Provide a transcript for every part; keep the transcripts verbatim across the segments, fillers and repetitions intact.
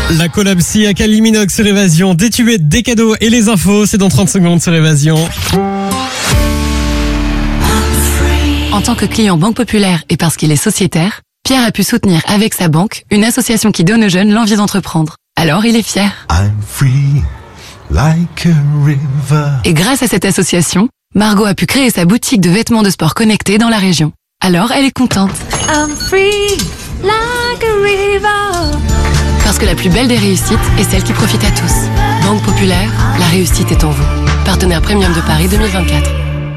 La collab si à Kylie Minogue sur Évasion, des tubes, des cadeaux et les infos, c'est dans trente secondes sur Évasion. En tant que client Banque Populaire et parce qu'il est sociétaire, Pierre a pu soutenir avec sa banque une association qui donne aux jeunes l'envie d'entreprendre. Alors il est fier. I'm free, like a river. Et grâce à cette association, Margot a pu créer sa boutique de vêtements de sport connectés dans la région. Alors elle est contente. I'm free, like a river. Parce que la plus belle des réussites est celle qui profite à tous. Banque Populaire, la réussite est en vous. Partenaire Premium de Paris deux mille vingt-quatre.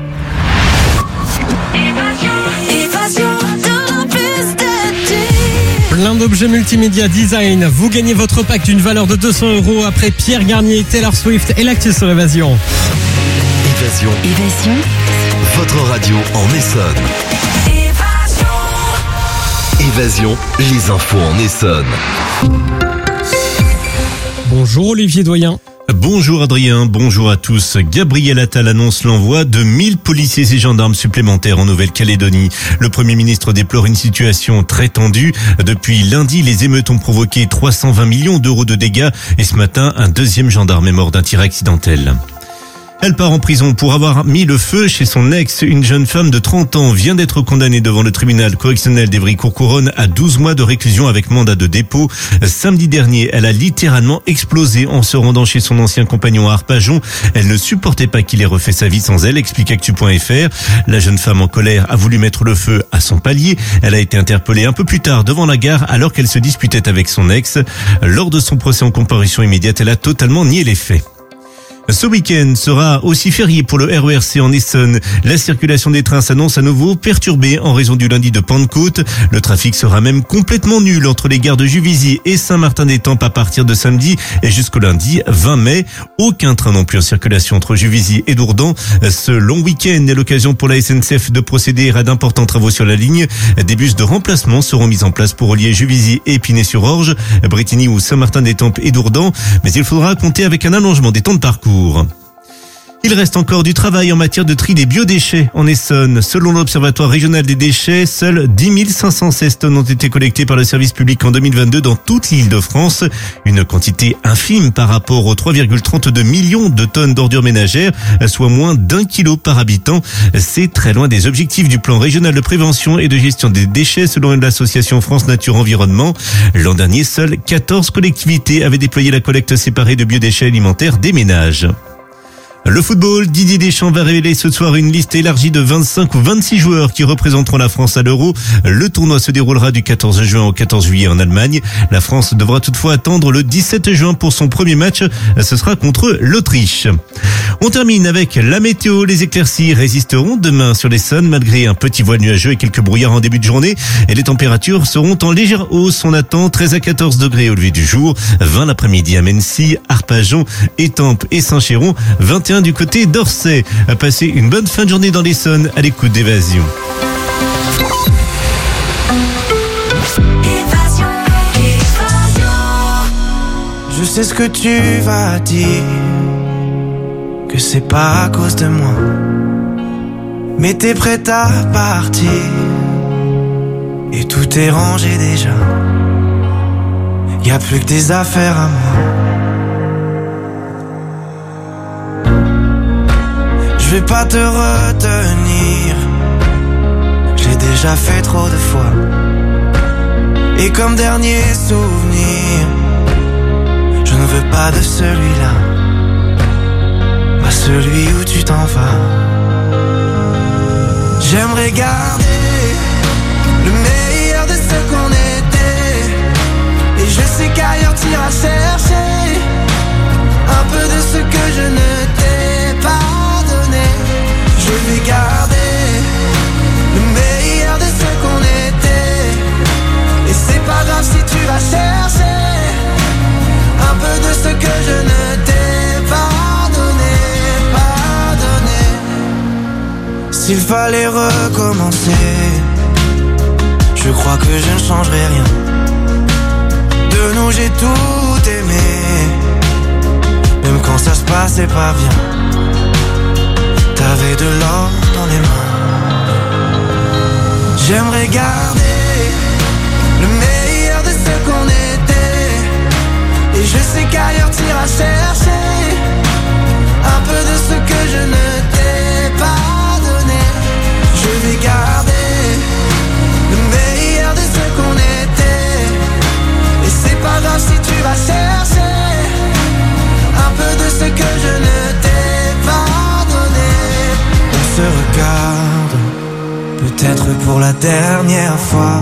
Plein d'objets multimédia design. Vous gagnez votre pack d'une valeur de deux cents euros après Pierre Garnier, Taylor Swift et l'actu sur Évasion. Évasion. Évasion. Votre radio en Essonne. Évasion, les infos en Essonne. Bonjour Olivier Doyen. Bonjour Adrien, bonjour à tous. Gabriel Attal annonce l'envoi de mille policiers et gendarmes supplémentaires en Nouvelle-Calédonie. Le Premier ministre déplore une situation très tendue. Depuis lundi, les émeutes ont provoqué trois cent vingt millions d'euros de dégâts et ce matin, un deuxième gendarme est mort d'un tir accidentel. Elle part en prison pour avoir mis le feu chez son ex. Une jeune femme de trente ans vient d'être condamnée devant le tribunal correctionnel d'Evry-Courcouronnes à douze mois de réclusion avec mandat de dépôt. Samedi dernier, elle a littéralement explosé en se rendant chez son ancien compagnon à Arpajon. Elle ne supportait pas qu'il ait refait sa vie sans elle, explique actu point f r. La jeune femme en colère a voulu mettre le feu à son palier. Elle a été interpellée un peu plus tard devant la gare alors qu'elle se disputait avec son ex. Lors de son procès en comparution immédiate, elle a totalement nié les faits. Ce week-end sera aussi férié pour le R E R C en Essonne. La circulation des trains s'annonce à nouveau perturbée en raison du lundi de Pentecôte. Le trafic sera même complètement nul entre les gares de Juvisy et Saint-Martin-des-Tempes à partir de samedi et jusqu'au lundi vingt mai. Aucun train non plus en circulation entre Juvisy et Dourdan. Ce long week-end est l'occasion pour la S N C F de procéder à d'importants travaux sur la ligne. Des bus de remplacement seront mis en place pour relier Juvisy et Épinay-sur-Orge, Brétigny ou Saint-Martin-des-Tempes et Dourdan. Mais il faudra compter avec un allongement des temps de parcours. Il reste encore du travail en matière de tri des biodéchets en Essonne. Selon l'Observatoire régional des déchets, seules dix mille cinq cent seize tonnes ont été collectées par le service public en deux mille vingt-deux dans toute l'île de France. Une quantité infime par rapport aux trois virgule trente-deux millions de tonnes d'ordures ménagères, soit moins d'un kilo par habitant. C'est très loin des objectifs du plan régional de prévention et de gestion des déchets selon l'association France Nature Environnement. L'an dernier, seules quatorze collectivités avaient déployé la collecte séparée de biodéchets alimentaires des ménages. Le football, Didier Deschamps va révéler ce soir une liste élargie de vingt-cinq ou vingt-six joueurs qui représenteront la France à l'Euro. Le tournoi se déroulera du quatorze juin au quatorze juillet en Allemagne. La France devra toutefois attendre le dix-sept juin pour son premier match. Ce sera contre l'Autriche. On termine avec la météo. Les éclaircies résisteront demain sur l'Essonne malgré un petit voile nuageux et quelques brouillards en début de journée. Et les températures seront en légère hausse. On attend treize à quatorze degrés au lever du jour, vingt l'après-midi à Mency, Arpajon, Étampes et Saint-Chéron, vingt et un du côté d'Orsay. À passer une bonne fin de journée dans l'Essonne à l'écoute d'Évasion. Je sais ce que tu vas dire, que c'est pas à cause de moi, mais t'es prête à partir et tout est rangé déjà. Y a plus que des affaires à moi. Je vais pas te retenir, j'ai déjà fait trop de fois. Et comme dernier souvenir, je ne veux pas de celui-là, pas celui où tu t'en vas. J'aimerais garder le meilleur de ce qu'on était, et je sais qu'ailleurs t'iras chercher un peu de ce que je ne t'ai pas. Je vais garder le meilleur de ce qu'on était, et c'est pas grave si tu vas chercher un peu de ce que je ne t'ai pas donné, pas donné. S'il fallait recommencer, je crois que je ne changerai rien. De nous j'ai tout aimé, même quand ça se passait pas bien. T'avais de l'or dans les mains. J'aimerais garder le meilleur de ce qu'on était, pour la dernière fois.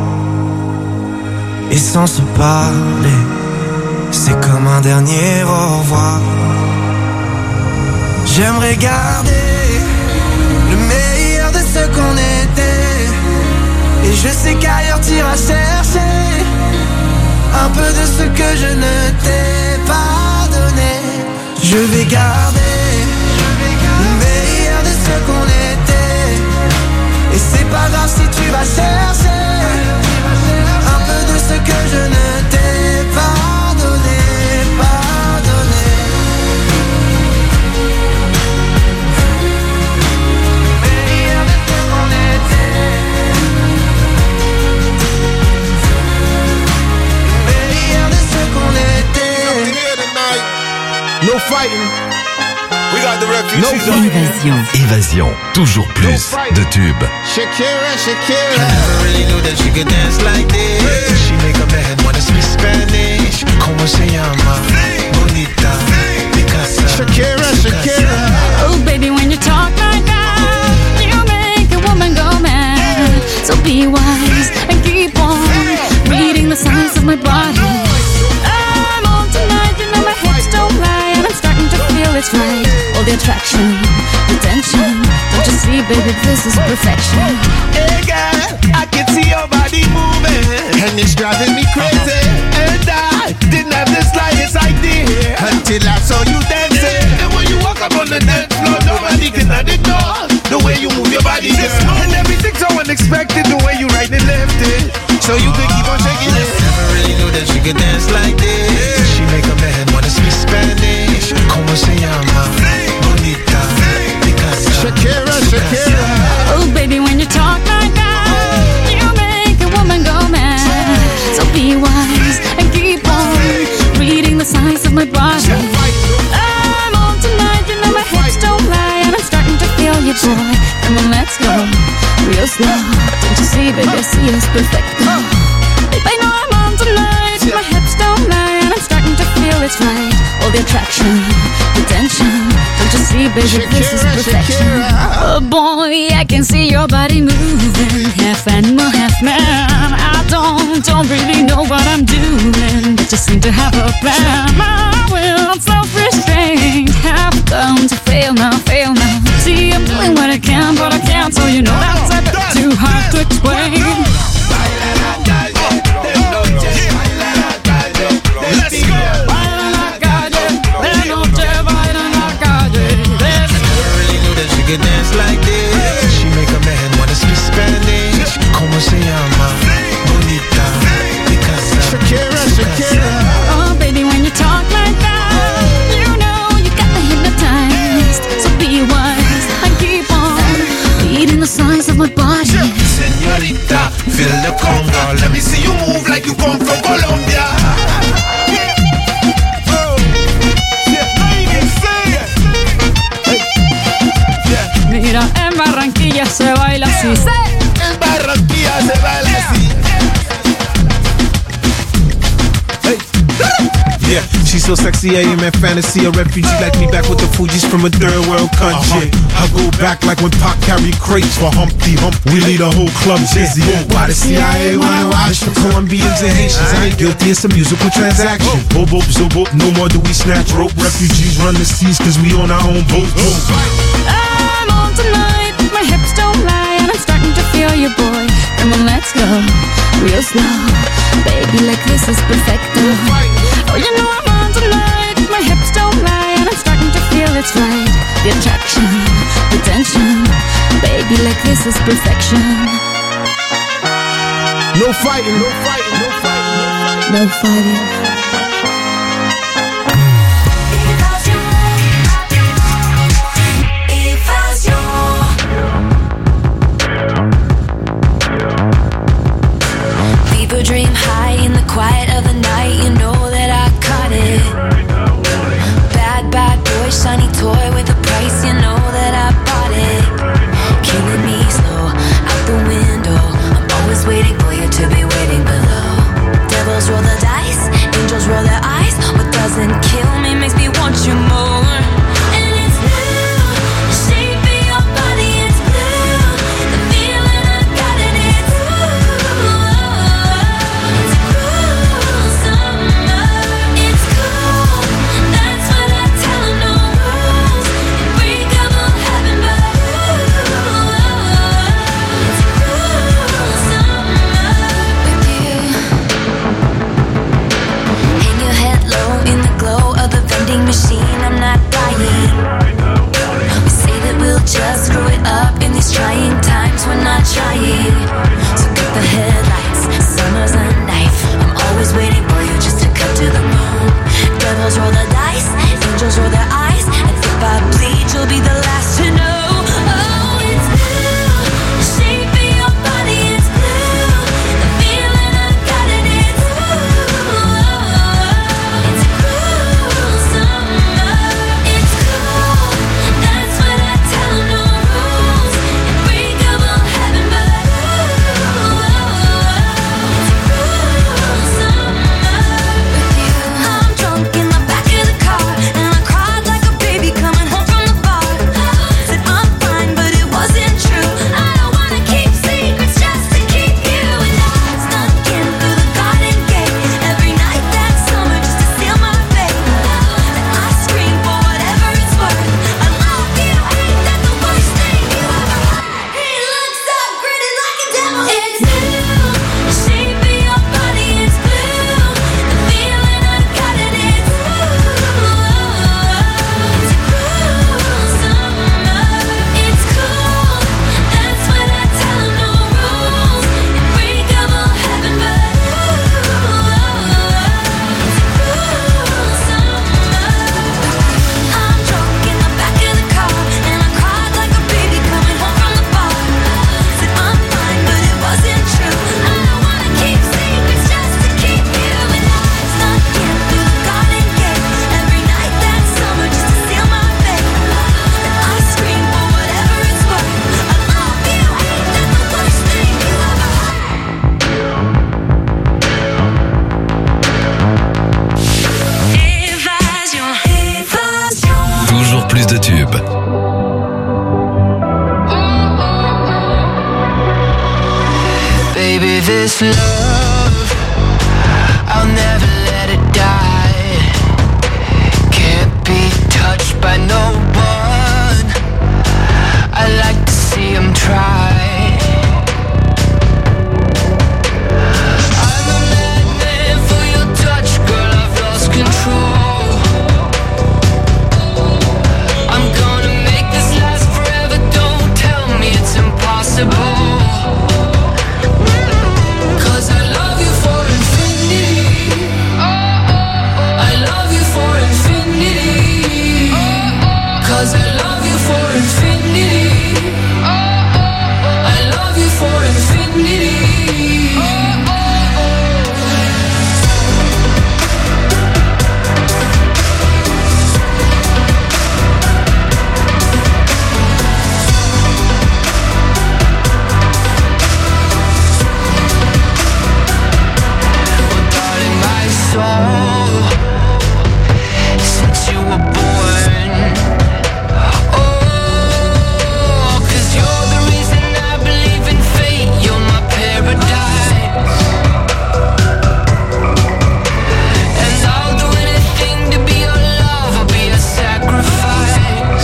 Et sans se parler, c'est comme un dernier au revoir. J'aimerais garder le meilleur de ce qu'on était. Et je sais qu'ailleurs t'iras chercher un peu de ce que je ne t'ai pas donné. Je vais garder le meilleur de ce qu'on était. Et c'est pas grave si tu vas chercher un peu de ce que je ne t'ai pas donné, pas donné. Le meilleur de ce qu'on était. Le meilleur de ce qu'on était. No fighting. We got the refugees. No Évasion. Évasion, toujours plus de tubes. Shakira, Shakira. I never really knew that she could dance like this. She make a man wanna speak Spanish. Como se llama? Bonita. Picasa. Shakira, Shakira. Oh, baby, when you talk like that, you make a woman go mad. So be wise and keep on reading the signs of my body. I'm on tonight, you know my hips don't lie, and I'm starting to feel it's right. All the attraction, the tension. Don't you see, baby, this is perfection. Hey girl, I can see your body moving, and it's driving me crazy. And I didn't have the slightest idea until I saw you dancing. And when you walk up on the dance floor, nobody can ignore the way you move your body, girl. And everything's so unexpected, the way you right and left it, so you could keep on shaking it. Never really knew that she could dance like this. She make a man wanna speak Spanish. Como se llama? Bonita. Picasa. Shakira, Shakira. Oh, baby, when you talk like that, you make a woman go mad. So be wise and keep on reading the signs of my body. I'm on tonight, you know my hips don't lie, and I'm starting to feel you, boy. Come on, let's go real slow. Don't you see, baby, I see it's perfect. Babe, I know I'm on tonight, my hips don't lie, and I'm starting to feel it's right. All the attraction, the tension. Don't you see, baby, this is perfection. Oh boy, I can see your body moving, half animal, half man. I don't, don't really know what I'm doing, but just seem to have a plan. My will, self-restraint, have come to fail now, fail now. See, I'm doing what I can, but I can't, so you know that's a bit too hard to explain. Let's go! She could dance like this. She make a man wanna speak Spanish. Como se llama? Bonita. Picasa. Shakira, Shakira. Oh, baby, when you talk like that, you know you got me hypnotized. So be wise and keep on reading the signs of my body. Señorita, feel the conga. Let me see you move like you come from Colombia. Mira, en Barranquilla se baila así. En Barranquilla se baila así. Yeah, she's so sexy, I am in fantasy. A refugee like me back with the Fugees from a third world country. Uh-huh. I go back like when Pac carried crates for Humpty Hump. We lead a whole club dizzy. Why the C I A wanna watch the Colombians and Haitians? I ain't guilty, it's a musical transaction. Bobo, zobo, no more do we snatch rope. Refugees run the seas cause we on our own boat. I'm on tonight, my hips don't lie, and I'm starting to feel you, boy. Come on, let's go real slow. Baby, like this is perfecto. Oh, you know I'm on tonight, my hips don't lie, and I'm starting to feel it's right. The attraction, the tension. Baby, like this is perfection. No fighting, no fighting, no fighting, No fighting. People dream high in the quiet of the night. You know that I caught it. Bad, bad boy, shiny toy with a price. You know that I bought it. Killing me slow, out the window. I'm always waiting for you to be waiting below. Devils roll the dice, angels roll their eyes. What doesn't kill me makes me want you more. And it's blue, the shape of your body, it's blue. The feeling I got this love, I'll never let it die. Can't be touched by no one, I like to see him try. I'm a madman for your touch, girl, I've lost control. I'm gonna make this last forever, don't tell me it's impossible. Cause I love you for infinity, I love you for infinity, cause I love you for infinity, I love you for infinity. Soul, since you were born, oh, cause you're the reason I believe in fate, you're my paradise, and I'll do anything to be your love, I'll be a sacrifice,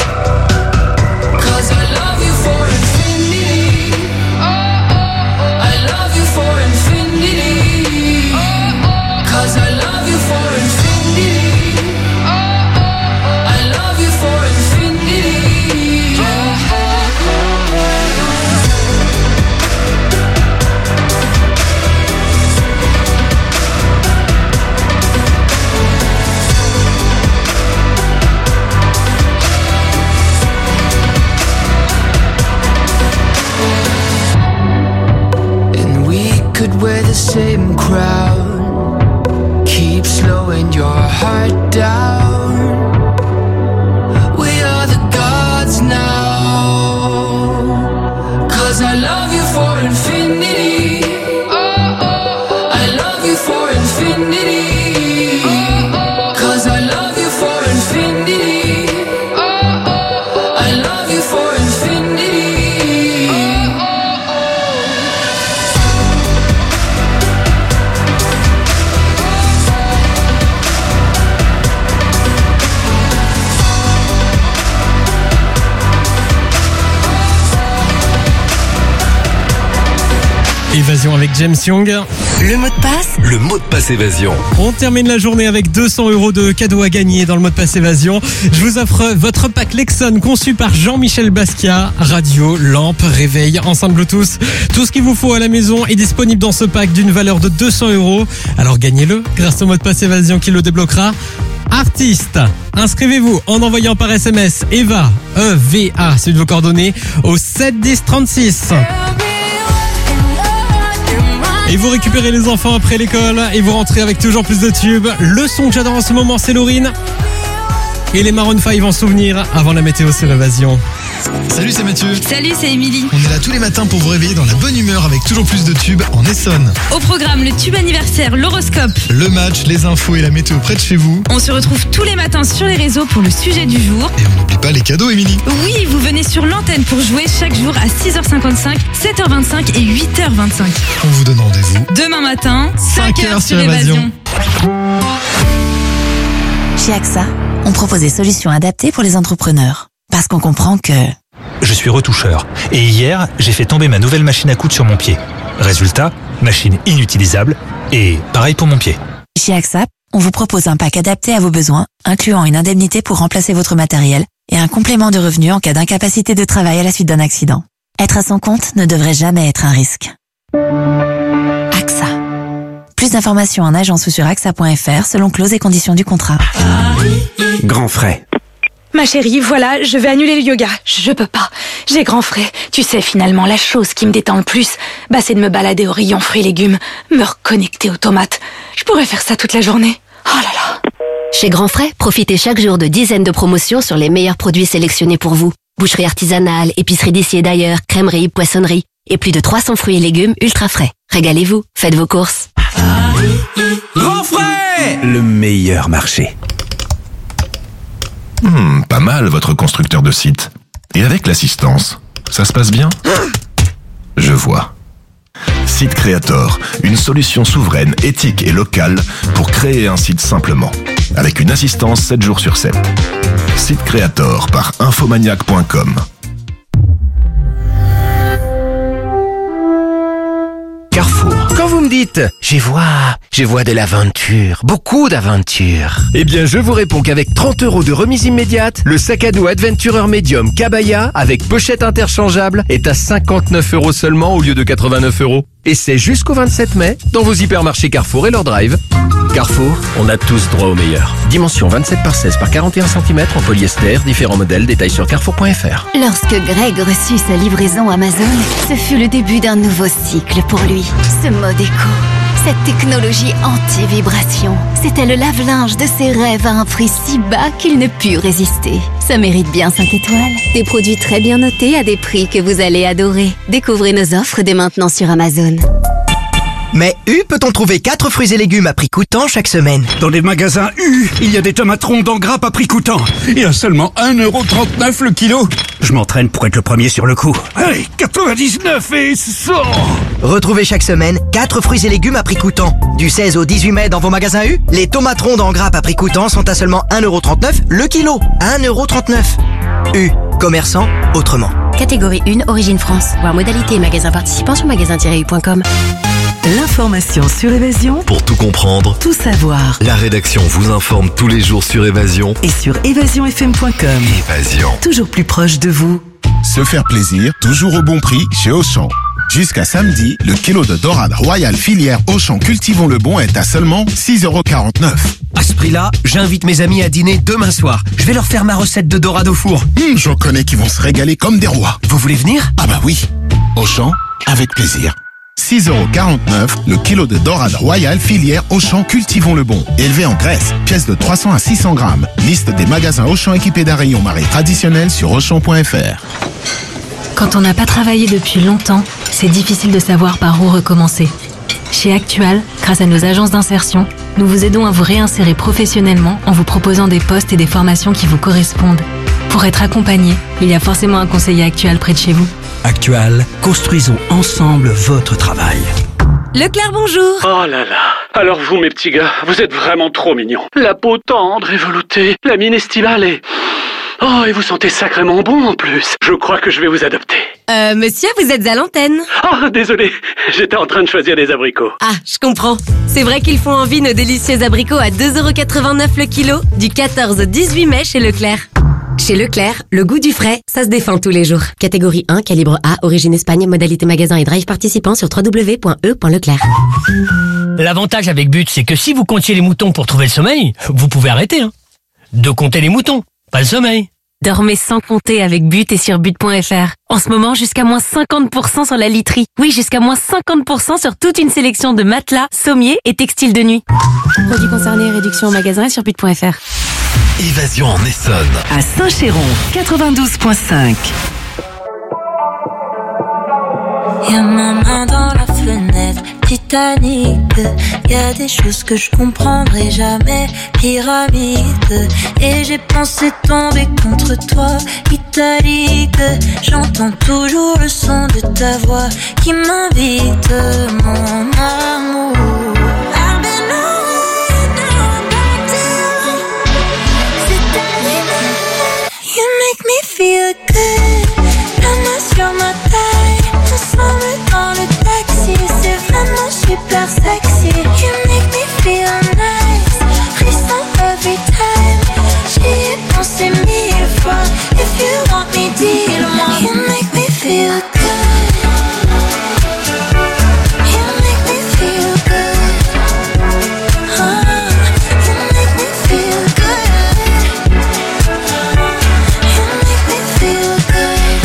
cause I love you for infinity, I love you for infinity. Cause I love you for infinity, I love you for infinity. And we could wear the same crown, keep slowing your heart down. We are the gods now. Cause I love you for infinity, I love you for infinity, cause I love you for infinity, I love you for infinity. Évasion avec James Young. Le mot de passe, Le mot de passe évasion. On termine la journée avec deux cents euros de cadeaux à gagner dans le mot de passe évasion. Je vous offre votre pack Lexon conçu par Jean-Michel Basquiat. Radio, lampe, réveil, enceinte Bluetooth. Tout ce qu'il vous faut à la maison est disponible dans ce pack d'une valeur de deux cents euros. Alors gagnez-le grâce au mot de passe évasion qui le débloquera. Artiste, inscrivez-vous en envoyant par S M S Eva, E V A, suite de vos coordonnées, au sept dix trente-six. Et vous récupérez les enfants après l'école et vous rentrez avec toujours plus de tubes. Le son que j'adore en ce moment, c'est Laurine. Et les Maroon cinq en souvenir avant la météo sur Évasion. Salut, c'est Mathieu. Salut, c'est Émilie. On est là tous les matins pour vous réveiller dans la bonne humeur avec toujours plus de tubes en Essonne. Au programme, le tube anniversaire, l'horoscope. Le match, les infos et la météo près de chez vous. On se retrouve tous les matins sur les réseaux pour le sujet du jour. Et on n'oublie pas les cadeaux, Émilie. Oui, vous venez sur l'antenne pour jouer chaque jour à six heures cinquante-cinq, sept heures vingt-cinq et huit heures vingt-cinq. On vous donne rendez-vous demain matin, cinq heures sur Évasion. Chez AXA, on propose des solutions adaptées pour les entrepreneurs. Parce qu'on comprend que... Je suis retoucheur. Et hier, j'ai fait tomber ma nouvelle machine à coudre sur mon pied. Résultat, machine inutilisable. Et pareil pour mon pied. Chez AXA, on vous propose un pack adapté à vos besoins, incluant une indemnité pour remplacer votre matériel et un complément de revenu en cas d'incapacité de travail à la suite d'un accident. Être à son compte ne devrait jamais être un risque. AXA. Plus d'informations en agence ou sur axa point f r selon clauses et conditions du contrat. Grand frais. Ma chérie, voilà, je vais annuler le yoga. Je peux pas. J'ai grand frais. Tu sais, finalement, la chose qui me détend le plus, bah, c'est de me balader au rayon fruits et légumes, me reconnecter aux tomates. Je pourrais faire ça toute la journée. Oh là là. Chez Grand Frais, profitez chaque jour de dizaines de promotions sur les meilleurs produits sélectionnés pour vous. Boucherie artisanale, épicerie d'ici et d'ailleurs, crèmerie, poissonnerie et plus de trois cents fruits et légumes ultra frais. Régalez-vous, faites vos courses. Grand Frais, le meilleur marché. Hmm, pas mal votre constructeur de site. Et avec l'assistance, ça se passe bien ? Je vois. Site Creator, une solution souveraine, éthique et locale pour créer un site simplement. Avec une assistance sept jours sur sept. Site Creator par infomaniac point com. Carrefour. Quand vous me dites « je vois, je vois de l'aventure, beaucoup d'aventure », eh bien je vous réponds qu'avec trente euros de remise immédiate, le sac à dos Adventurer Medium Kabaya avec pochette interchangeable est à cinquante-neuf euros seulement au lieu de quatre-vingt-neuf euros. Et c'est jusqu'au vingt-sept mai dans vos hypermarchés Carrefour et leur drive. Carrefour, on a tous droit au meilleur. Dimension vingt-sept par seize par quarante et un centimètres en polyester, différents modèles, détails sur carrefour point f r. Lorsque Greg reçut sa livraison Amazon, ce fut le début d'un nouveau cycle pour lui. Ce mode éco, cette technologie anti-vibration, c'était le lave-linge de ses rêves à un prix si bas qu'il ne put résister. Ça mérite bien cinq étoiles. Des produits très bien notés à des prix que vous allez adorer. Découvrez nos offres dès maintenant sur Amazon. Mais U peut-on trouver quatre fruits et légumes à prix coûtant chaque semaine? Dans les magasins U, il y a des tomates rondes en grappe à prix coûtant. Et à seulement un euro trente-neuf le kilo. Je m'entraîne pour être le premier sur le coup. Allez, quatre-vingt-dix-neuf et cent. Retrouvez chaque semaine quatre fruits et légumes à prix coûtant. Du seize au dix-huit mai dans vos magasins U, les tomates rondes en grappe à prix coûtant sont à seulement un euro trente-neuf le kilo. un euro trente-neuf. U, commerçant autrement. Catégorie un, Origine France. Voir modalité et magasin participant sur magasin tiret u point com. L'information sur Évasion. Pour tout comprendre, tout savoir. La rédaction vous informe tous les jours sur Évasion. Et sur évasion f m point com. Évasion. Toujours plus proche de vous. Se faire plaisir, toujours au bon prix chez Auchan. Jusqu'à samedi, le kilo de dorade royale filière Auchan Cultivons le Bon est à seulement six euros quarante-neuf. À ce prix-là, j'invite mes amis à dîner demain soir. Je vais leur faire ma recette de dorade au four. Hum, j'en connais qui vont se régaler comme des rois. Vous voulez venir? Ah bah oui. Auchan, avec plaisir. six euros quarante-neuf le kilo de dorade royale filière Auchan Cultivons le Bon. Élevé en Grèce, pièce de trois cents à six cents grammes. Liste des magasins Auchan équipés d'un rayon marée traditionnel sur auchan point f r. Quand on n'a pas travaillé depuis longtemps, c'est difficile de savoir par où recommencer. Chez Actual, grâce à nos agences d'insertion, nous vous aidons à vous réinsérer professionnellement en vous proposant des postes et des formations qui vous correspondent. Pour être accompagné, il y a forcément un conseiller Actual près de chez vous. Actual, construisons ensemble votre travail. Leclerc, bonjour. Oh là là. Alors vous, mes petits gars, vous êtes vraiment trop mignons. La peau tendre et veloutée, la mine estivale et... Oh, et vous sentez sacrément bon en plus. Je crois que je vais vous adopter. Euh, monsieur, vous êtes à l'antenne. Oh, désolé, j'étais en train de choisir des abricots. Ah, je comprends. C'est vrai qu'ils font envie nos délicieux abricots à deux euros quatre-vingt-neuf le kilo, du quatorze au dix-huit mai chez Leclerc. Chez Leclerc, le goût du frais, ça se défend tous les jours. Catégorie un, calibre A, origine Espagne, modalité magasin et drive participant sur w w w point e point leclerc. L'avantage avec But, c'est que si vous comptiez les moutons pour trouver le sommeil, vous pouvez arrêter, hein. De compter les moutons, pas le sommeil. Dormez sans compter avec But et sur but point f r. En ce moment, jusqu'à moins cinquante pour cent sur la literie. Oui, jusqu'à moins cinquante pour cent sur toute une sélection de matelas, sommiers et textiles de nuit. Produits concernés, réduction au magasin et sur but point f r. Évasion en Essonne. À Saint-Chéron, quatre-vingt-douze virgule cinq. Y'a ma main dans la fenêtre, Titanic. Y'a des choses que je comprendrai jamais, pyramide. Et j'ai pensé tomber contre toi, italique. J'entends toujours le son de ta voix qui m'invite, mon amour. You make me feel good. La main sur ma taille, ensemble dans le taxi. C'est vraiment super sexy. You make me feel nice. Frisson every time. J'y ai pensé mille fois. If you want me, dis-le-moi. You make me feel good. You make me feel good. Oh, you make me feel good. You make me feel good.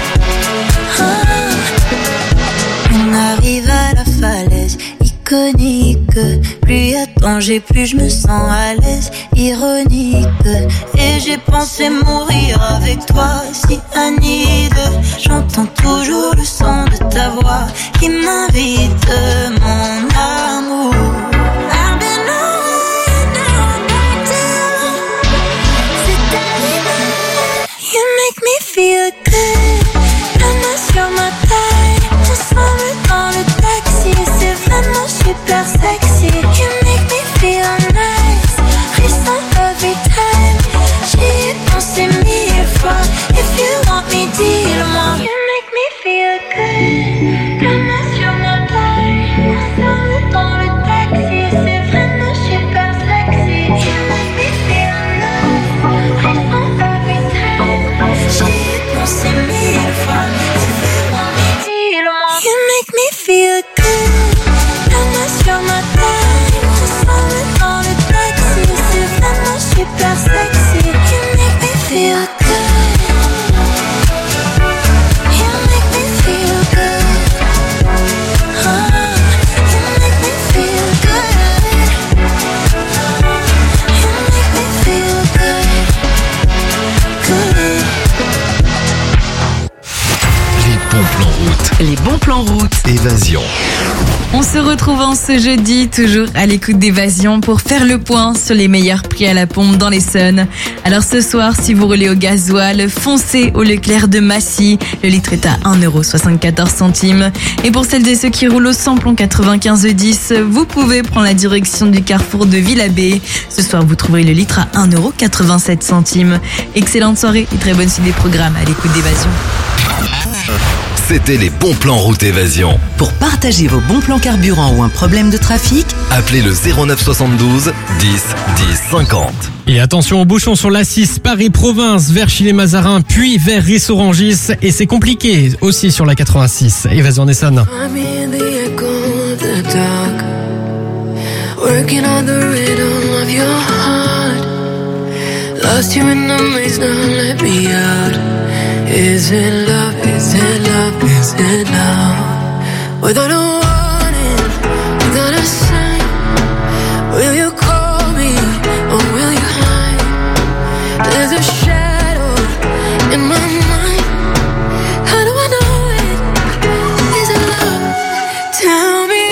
Oh. On arrive à la falaise iconique. Plus y a danger, plus je me sens à l'aise. Ironique. Et j'ai pensé mourir avec toi, si Anide. J'entends toujours le son de ta voix qui m'invite, mon amour. I've been on down back down. C'est terminé. You make me feel good. La main sur ma taille, ensemble dans le taxi. Évasion. On se retrouve en ce jeudi, toujours à l'écoute d'Évasion, pour faire le point sur les meilleurs prix à la pompe dans l'Essonne. Alors ce soir, si vous roulez au gasoil, foncez au Leclerc de Massy. Le litre est à un euro soixante-quatorze. Et pour celles et ceux qui roulent au samplon quatre-vingt-quinze dix, vous pouvez prendre la direction du carrefour de Villabé. Ce soir, vous trouverez le litre à un euro quatre-vingt-sept. Excellente soirée et très bonne suite des programmes à l'écoute d'Évasion. C'était les bons plans route Évasion. Pour partager vos bons plans carburant ou un problème de trafic, appelez le zéro neuf soixante-douze dix dix cinquante. Et attention aux bouchons sur l'A six Paris-Province vers Chilé-Mazarin, puis vers Ris-Orangis. Et c'est compliqué aussi sur la quatre-vingt-six. Évasion en Essonne. Lost you in the maze, now let me out. Is it love, is it love, is it love? Without a warning, without a sign, will you call me or will you hide? There's a shadow in my mind. How do I know it? Is it love? Tell me.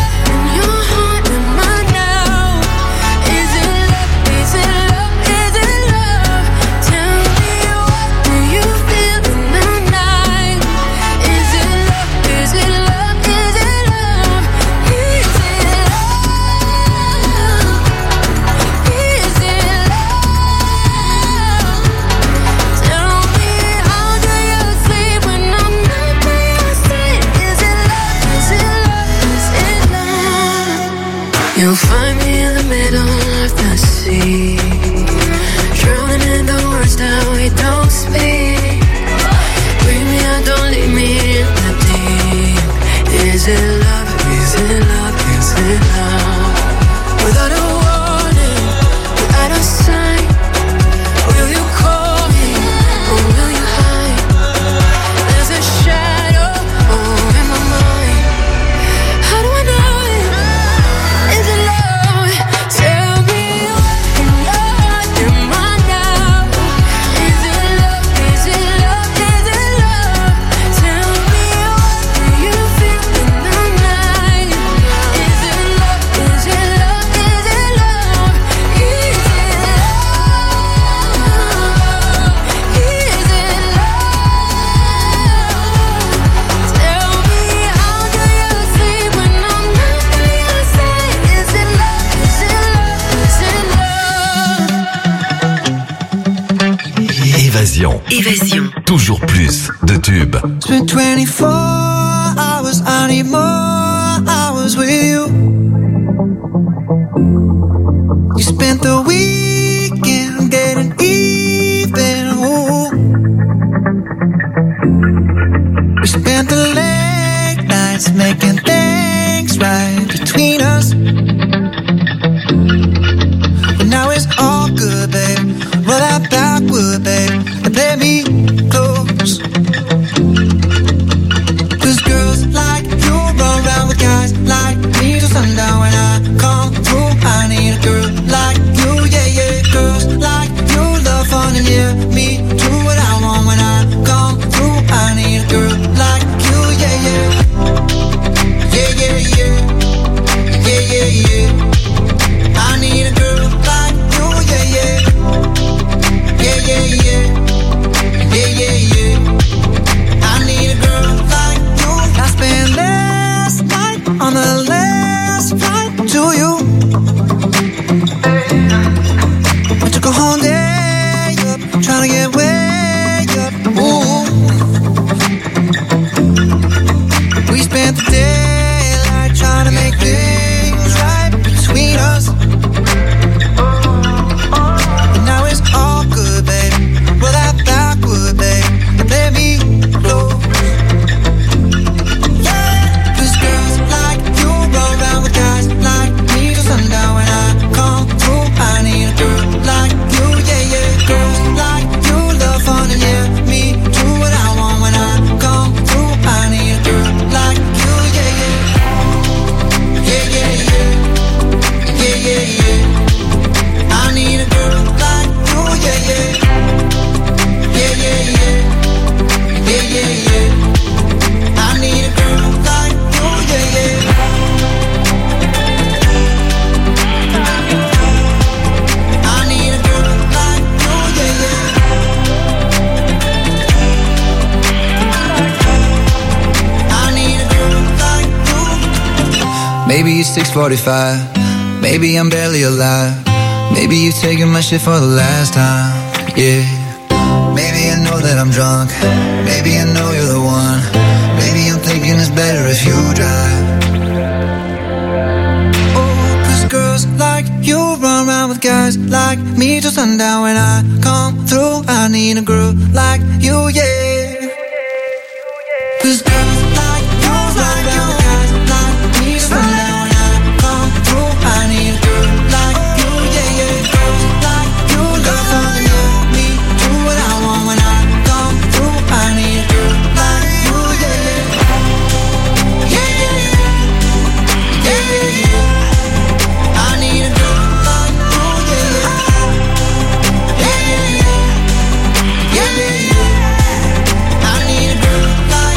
You'll find me in the middle of the sea, drowning in the words that we don't speak. Bring me out, don't leave me in the deep. Is it love, is it love, is it love? Without a warning, without a sign, will you call me or will you hide? There's a shadow oh, in my mind. How do I know? Évasion. Évasion. Toujours plus de tubes. Spent twenty-four hours, I need more hours with you. You spent the weekend getting even. Ooh. We spent the late nights making things right between us. But now it's all good, babe. Roll that backward, babe, and play me close. Cause girls like you run around with guys like me, just Maybe it's six forty-five. Maybe I'm barely alive. Maybe you've taken my shit for the last time. Yeah. Maybe I know that I'm drunk. Maybe I know you're the one. Maybe I'm thinking it's better if you drive. Oh, cause girls like you run around with guys like me till sundown. When I come through, I need a girl like you, yeah. Cause girls like you run around with guys like me till sundown. When I come through, I need a girl like you, yeah, yeah. Girls like you love something you me, do what I want. When I come through, I need a girl like you, yeah, yeah. Yeah, yeah, yeah. Yeah, yeah, yeah. I need a girl like you, yeah, yeah. Yeah, yeah, yeah. Yeah, yeah, yeah. I need a girl like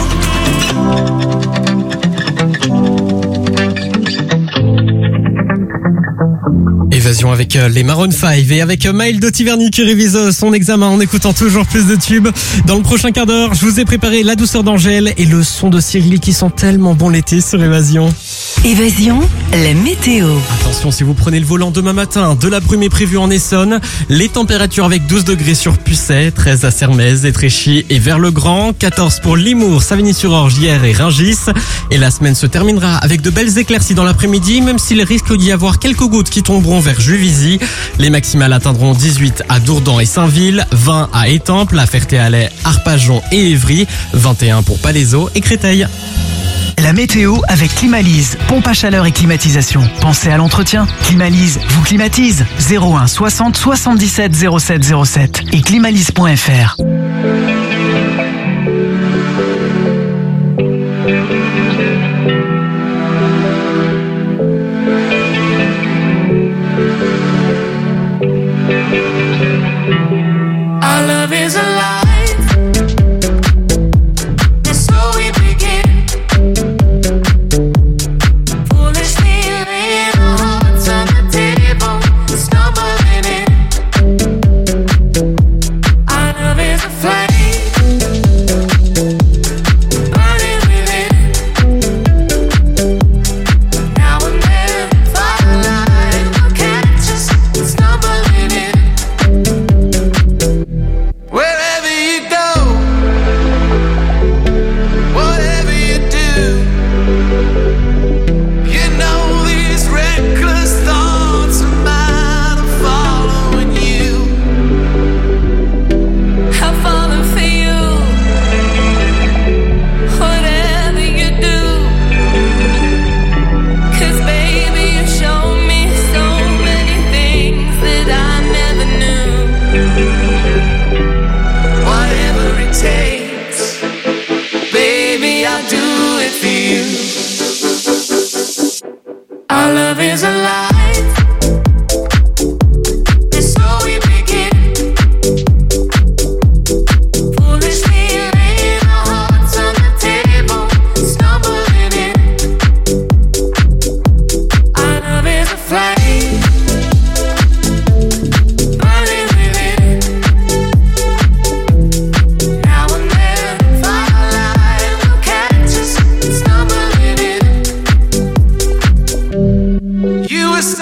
Évasion avec euh, les Maroon cinq et avec euh, Maël de Tiverny qui révise euh, son examen en écoutant toujours plus de tubes. Dans le prochain quart d'heure, je vous ai préparé La douceur d'Angèle et le son de Cyril qui sont tellement bons l'été sur Évasion. Évasion, la météo. Attention, si vous prenez le volant demain matin, de la brume est prévue en Essonne. Les températures avec douze degrés sur Pucet, treize à Sermaize, Étréchy et vers le Grand, quatorze pour Limours, Savigny-sur-Orge, Hyères et Rungis. Et la semaine se terminera avec de belles éclaircies dans l'après-midi, même s'il risque d'y avoir quelques gouttes qui tomberont vers Juvisy. Les maximales atteindront dix-huit à Dourdan et Saint-Ville, vingt à Étampes, La Ferté-Alais, Arpajon et Évry, vingt et un pour Palaiseau et Créteil. La météo avec Climalise, pompe à chaleur et climatisation. Pensez à l'entretien. Climalise vous climatise. zéro un soixante soixante-dix-sept zéro sept zéro sept et climalise point f r. Our love is alive, and so we begin. Foolishly laying our hearts on the table, stumbling in. Our love is a flame, burning within. Now and then, firelight will catch us stumbling in. Wherever you go, whatever you do, you know these reckless thoughts of mine are following you. I follow for you, whatever you do. 'Cause baby, you show me so many things that I never knew. Whatever it takes, baby, I'll do it for you. Our love is alive, and so we begin. Foolishly laying our hearts on the table, stumbling in. Our love is a flame, burning within. Now and then, firelight will catch us stumbling in. You were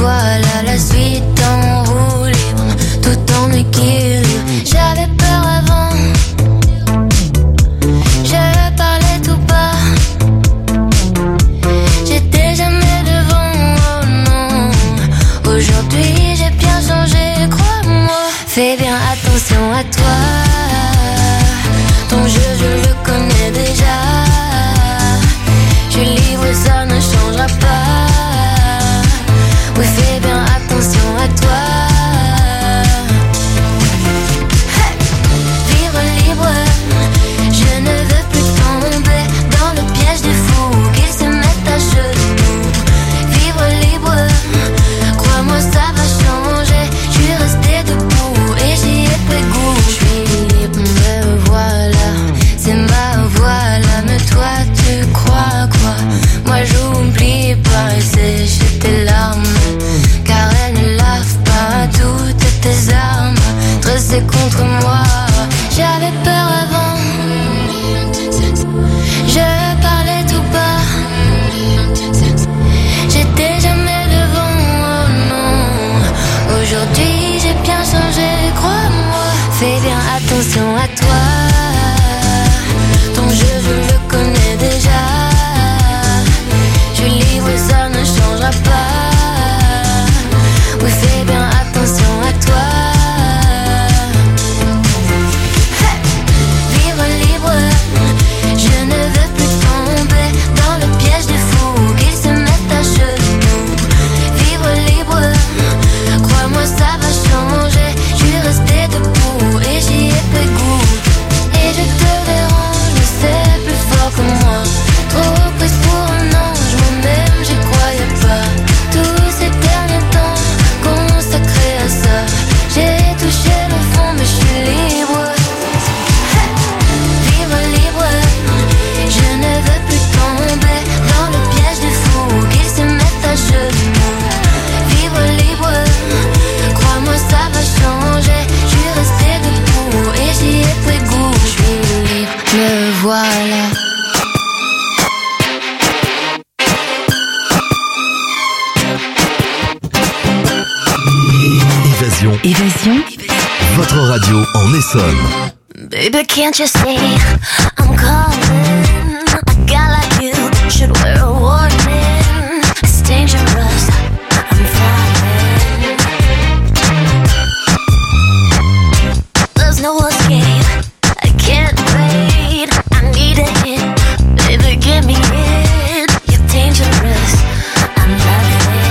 voilà la suite en roue libre, tout en équilibre. J'avais peur avant, je parlais tout bas, j'étais jamais devant, oh non. Aujourd'hui j'ai bien changé, crois-moi. Fais bien attention à toi, ton jeu je le connais déjà. Je livre, ça ne changera pas. Oui, fais bien attention à toi. Hey! Vivre libre, je ne veux plus tomber dans le piège des fous qu'ils se mettent à genoux. Vivre libre, crois-moi ça va changer. Je suis restée debout et j'y ai pris goût. Je suis libre, me voilà, c'est ma voix là. Mais toi tu crois quoi? Moi j'oublie pas et sécher tes larmes, car elles ne lavent pas toutes tes armes dressées contre moi. J'avais peur avant, je parlais tout bas, j'étais jamais devant, oh non. Aujourd'hui j'ai bien changé, crois-moi. Fais bien attention à toi, ton jeu je le connais déjà. Je livre, ça ne changera pas. Oui, fais bien attention à toi. Hey! Vivre libre, je ne veux plus tomber dans le piège des fous qu'ils se mettent à genoux. Vivre libre, crois-moi ça va changer. Je suis restée debout et j'y ai pris goût. Et je te dérange, mais c'est plus fort que moi. Trop prise pour un ange, moi-même j'y croyais pas. Tous ces derniers temps consacrés à ça, j'ai touché le fond mais je suis libre. Hey! Vivre libre, je ne veux plus tomber dans le piège des fous qu'ils se mettent à genoux. Vivre libre, crois-moi ça va changer. Je suis restée debout et j'y ai pris goût. Je suis libre, me voilà. Évasion. Évasion. Votre radio en Essonne. Baby, can't you see I'm calling? A guy like you should wear a warning. It's dangerous, I'm falling. There's no escape, I can't wait. I need a hit, baby, give me it. You're dangerous, I'm loving it.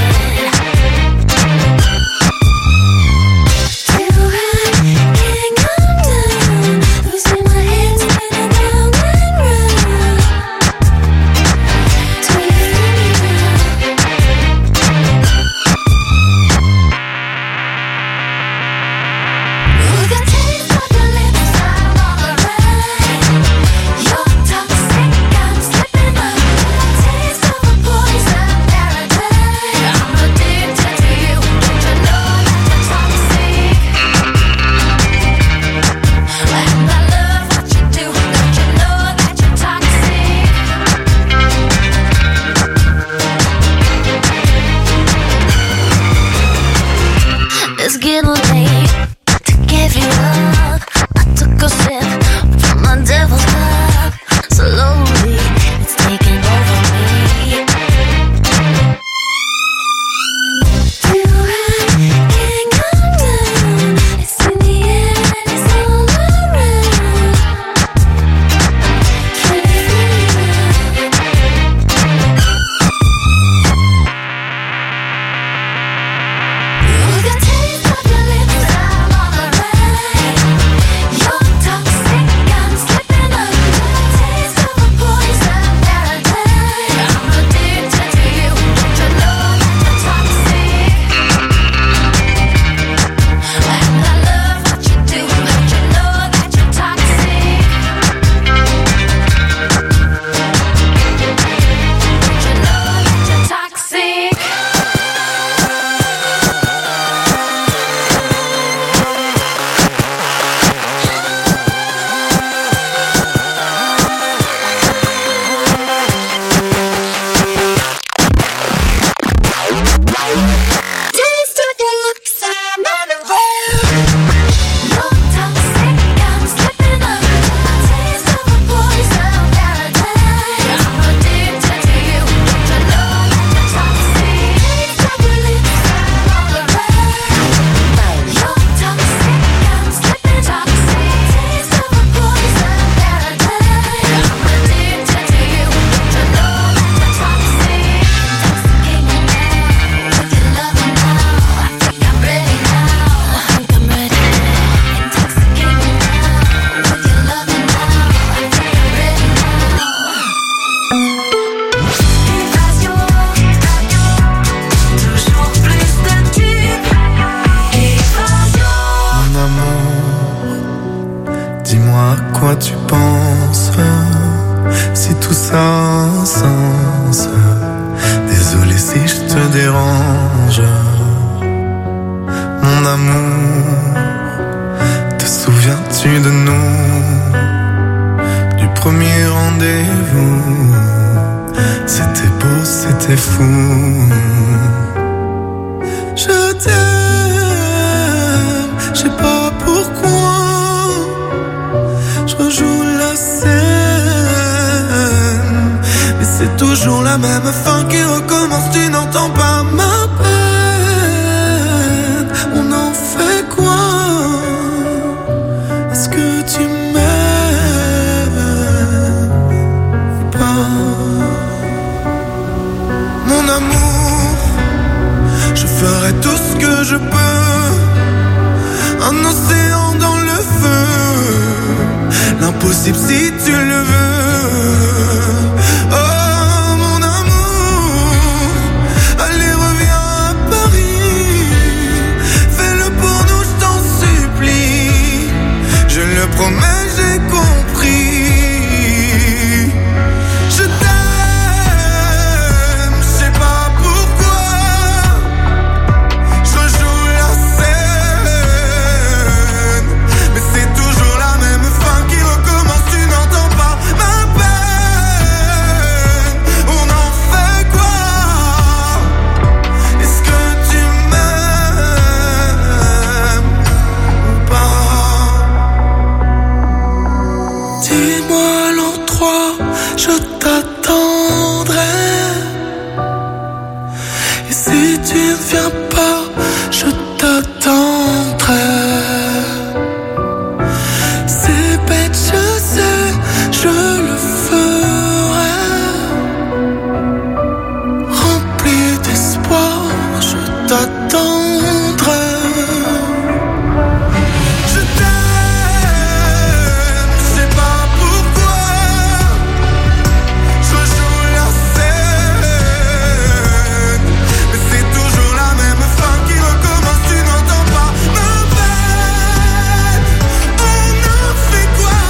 It's getting late to give you up. I took a sip from my devil's cup. Slowly, it's taking over me. You can't come down. It's in the air and it's all around. Can you feel it? You can taste of your lips. amour, te souviens-tu de nous, du premier rendez-vous? C'était beau, c'était fou. Je t'aime, je sais pas pourquoi. Je rejoue la scène, mais c'est toujours la même fin qui recommence. Tu n'entends pas ma peine. On en fait quoi? Est-ce que tu m'aimes ou pas? Mon amour, je ferai tout ce que je peux. Un océan dans le feu, l'impossible si tu le veux. Oh mon amour, allez reviens à Paris. Fais-le pour nous, je t'en supplie. Je le promets, j'ai compris. Je t'aime, je sais pas pourquoi. Je rejoue la scène, mais c'est toujours la même fin qui recommence. Tu n'entends pas ma peine. On en fait quoi? Est-ce que tu m'aimes ou pas? Dis-moi l'endroit, je t'attendrai. Et si tu ne viens pas, je t'attendrai. C'est bête, je sais, je le ferai. Rempli d'espoir, je t'attendrai. Je t'aime, je sais pas pourquoi. Je joue la scène, mais c'est toujours la même fin qui recommence. Tu n'entends pas ma peine. On en fait quoi?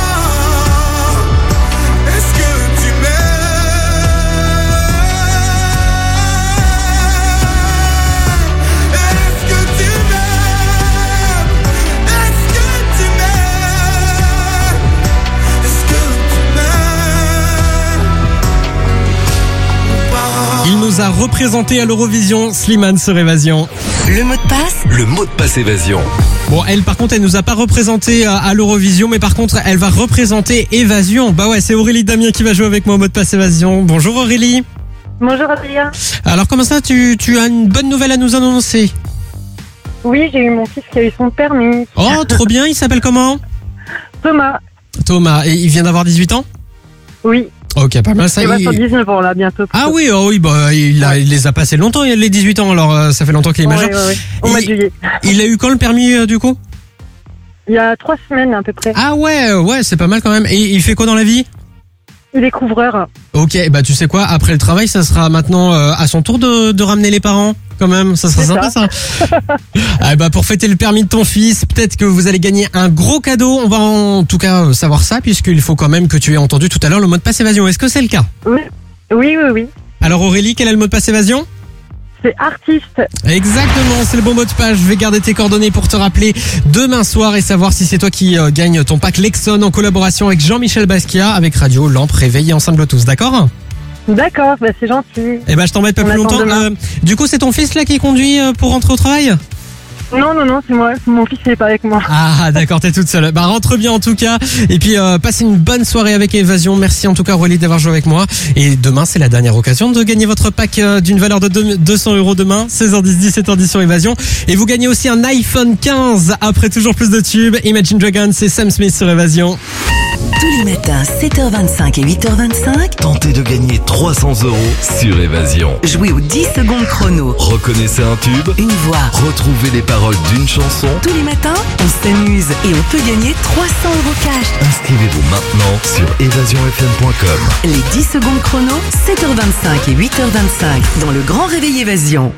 Est-ce que tu m'aimes? Est-ce que tu m'aimes? Est-ce que tu m'aimes? Est-ce que tu m'aimes ou pas? Il nous a représenté à l'Eurovision, Slimane sur Évasion. Le mot de passe? Le mot de passe Évasion. Bon, elle, par contre, elle nous a pas représenté à, à l'Eurovision, mais par contre, elle va représenter Évasion. Bah ouais, c'est Aurélie Damien qui va jouer avec moi au mot de passe Évasion. Bonjour Aurélie. Bonjour Adrien. Alors, comment ça, tu, tu as une bonne nouvelle à nous annoncer? Oui, j'ai eu mon fils qui a eu son permis. Oh, trop bien, il s'appelle comment? Thomas. Thomas, et il vient d'avoir dix-huit ans? Oui. Ok, pas mal ça. Il va il- sur dix-neuf ans là bientôt. Ah oui, oh oui, bah, il, a, il les a passés longtemps, les dix-huit ans, alors euh, ça fait longtemps qu'il est Ouais, majeur. ouais, ouais. Au mois de juillet. Il a eu quand le permis euh, du coup? Il y a trois semaines à peu près. Ah ouais, ouais, c'est pas mal quand même. Et il fait quoi dans la vie? Il est couvreur. Ok, bah tu sais quoi, après le travail, ça sera maintenant euh, à son tour de, de ramener les parents, quand même, ça sera C'est sympa ça. Ah bah pour fêter le permis de ton fils, peut-être que vous allez gagner un gros cadeau, on va en tout cas euh, savoir ça, puisqu'il faut quand même que tu aies entendu tout à l'heure le mot de passe Évasion, est-ce que c'est le cas? Oui, oui, oui. oui. Alors Aurélie, quel est le mot de passe Évasion? C'est artiste. Exactement, c'est le bon mot de passe. Je vais garder tes coordonnées pour te rappeler demain soir et savoir si c'est toi qui euh, gagne ton pack Lexon en collaboration avec Jean-Michel Basquiat avec radio, lampe, réveil et enceinte Bluetooth, d'accord? D'accord, bah c'est gentil. Eh ben je t'embête pas On plus attend longtemps. demain. Euh, du coup, c'est ton fils là qui conduit euh, pour rentrer au travail? Non, non, non, c'est moi. Mon fils n'est pas avec moi. Ah d'accord, t'es toute seule. Bah rentre bien en tout cas. Et puis euh, passez une bonne soirée avec Évasion. Merci en tout cas Aurélie d'avoir joué avec moi. Et demain c'est la dernière occasion de gagner votre pack euh, d'une valeur de deux cents euros demain. seize heures dix, dix-sept heures dix sur Évasion. Et vous gagnez aussi un iPhone quinze après toujours plus de tubes. Imagine Dragons et Sam Smith sur Évasion. Tous les matins, sept heures vingt-cinq et huit heures vingt-cinq, Tentez de gagner trois cents euros sur Évasion. jouez aux dix secondes chrono. Reconnaissez un tube, Une voix. retrouvez les paroles d'une chanson. Tous les matins, on s'amuse et on peut gagner trois cents euros cash. Inscrivez-vous maintenant sur évasion f m point com. Les dix secondes chrono, sept heures vingt-cinq et huit heures vingt-cinq dans le grand réveil Évasion.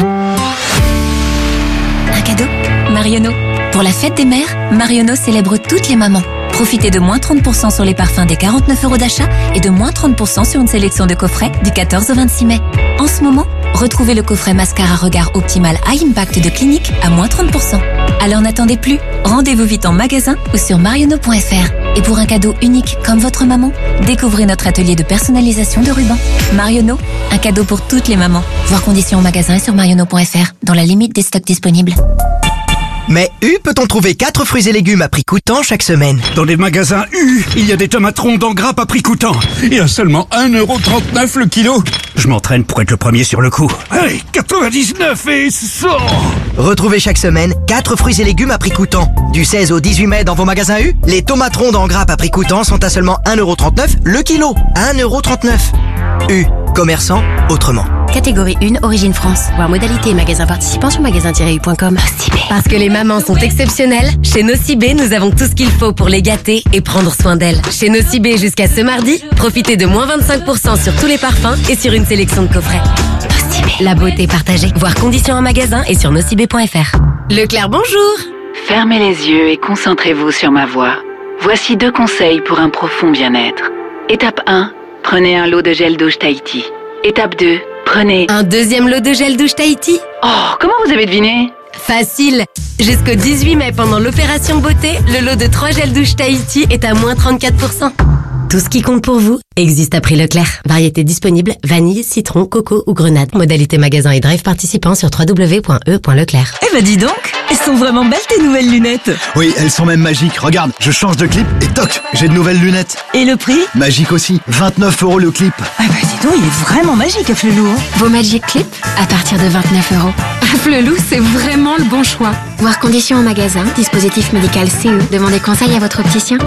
Un cadeau Marionneau. Pour la fête des mères, Marionneau célèbre toutes les mamans. Profitez de moins trente pour cent sur les parfums des quarante-neuf euros d'achat et de moins trente pour cent sur une sélection de coffrets du quatorze au vingt-six mai. En ce moment, Retrouvez le coffret mascara regard optimal Eye Impact de Clinique à moins trente pour cent. Alors n'attendez plus, rendez-vous vite en magasin ou sur marionneau point f r. Et pour un cadeau unique comme votre maman, découvrez notre atelier de personnalisation de rubans. Marionneau, un cadeau pour toutes les mamans. Voir conditions en magasin et sur marionneau point f r, dans la limite des stocks disponibles. Mais U peut-on trouver quatre fruits et légumes à prix coûtant chaque semaine? Dans les magasins U, il y a des tomates rondes en grappe à prix coûtant. Et à seulement un euro trente-neuf le kilo. Je m'entraîne pour être le premier sur le coup. Allez, quatre-vingt-dix-neuf et cent. Retrouvez chaque semaine quatre fruits et légumes à prix coûtant. Du seize au dix-huit mai dans vos magasins U, les tomates rondes en grappe à prix coûtant sont à seulement un euro trente-neuf le kilo. un euro trente-neuf. U, commerçant autrement. Catégorie un, Origine France. Voir modalité et magasins participants sur magasin tiret u point com. Parce que les mamans sont exceptionnelles, chez Nocibé, nous avons tout ce qu'il faut pour les gâter et prendre soin d'elles. Chez Nocibé, jusqu'à ce mardi, profitez de moins vingt-cinq pour cent sur tous les parfums et sur une sélection de coffrets. Nocibé. La beauté partagée. Voir conditions en magasin et sur nocibé point f r. Leclerc, bonjour. Fermez les yeux et concentrez-vous sur ma voix. Voici deux conseils pour un profond bien-être. Étape un, prenez un lot de gel douche Tahiti. Étape deux, prenez... Un deuxième lot de gel douche Tahiti? Oh, comment vous avez deviné? Facile. Jusqu'au dix-huit mai, pendant l'opération beauté, le lot de trois gels douche Tahiti est à moins trente-quatre pour cent. Tout ce qui compte pour vous existe à prix Leclerc. Variété disponible, vanille, citron, coco ou grenade. Modalité magasin et drive participant sur w w w point e point leclerc. Eh bah dis donc, elles sont vraiment belles tes nouvelles lunettes. Oui, elles sont même magiques. Regarde, je change de clip et toc, j'ai de nouvelles lunettes. Et le prix? Magique aussi, vingt-neuf euros le clip. Ah bah dis donc, il est vraiment magique à Flelou. Hein. Vos Magic Clip à partir de vingt-neuf euros. À Flelou, c'est vraiment le bon choix. Voir conditions en magasin, dispositif médical C E. Demandez conseil à votre opticien.